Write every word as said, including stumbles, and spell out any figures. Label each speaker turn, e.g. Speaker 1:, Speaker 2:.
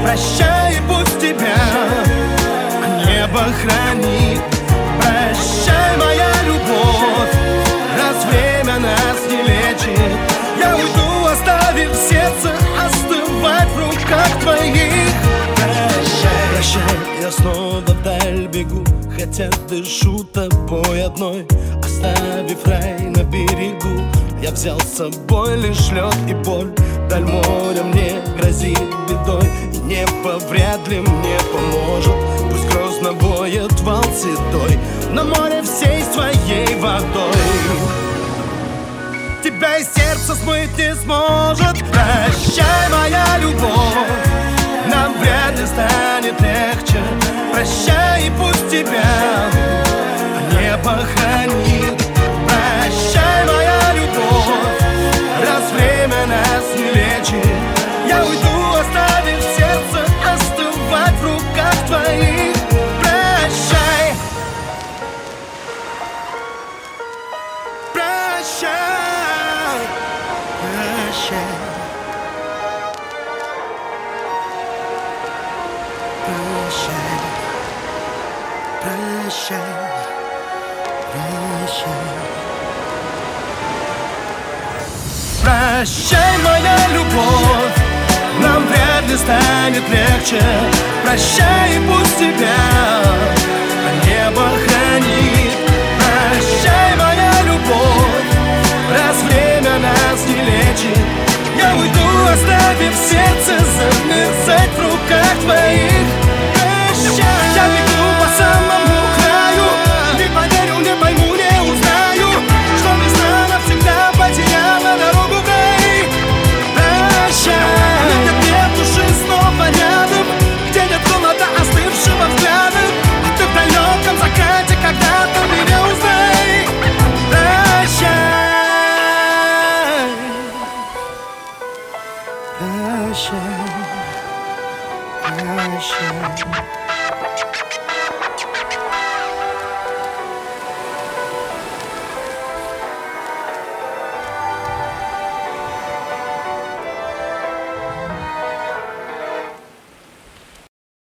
Speaker 1: Прощай, и пусть тебя небо хранит. Прощай, моя любовь, раз время нас не лечит. Я уйду, оставив сердце остывать в руках твоих. Прощай, прощай, я снова вдаль бегу, хотя дышу тобой одной. Оставив рай на берегу, я взял с собой лишь лед и боль. Даль моря мне грозит бедой, и небо вряд ли мне поможет. Пусть грозно воет вал седой, но море всей своей водой тебя из сердца смыть не сможет. Прощай, моя любовь, нам вряд ли станет легче. Прощай, и пусть тебя небо хранит. Прощай, моя любовь, раз время нас не лечит. Я уйду, оставив сердце остывать в руках твоих. Прощай, прощай, прощай, прощай, прощай, прощай. Прощай, моя любовь, нам вряд ли станет легче. Прощай, и пусть тебя небо хранит. Прощай, моя любовь, раз время нас не лечит. Я уйду, оставив сердце замерзать в руках твоих. Прощай, я бегу по самому краю, не поверю, не пойму, не узнаю, что весна навсегда потеряла дорогу в рай. Прощай, нет, нет души снова рядом, где нет холода остывшего взгляда. А ты в далеком закате когда-то меня узнай. Прощай, прощай, прощай.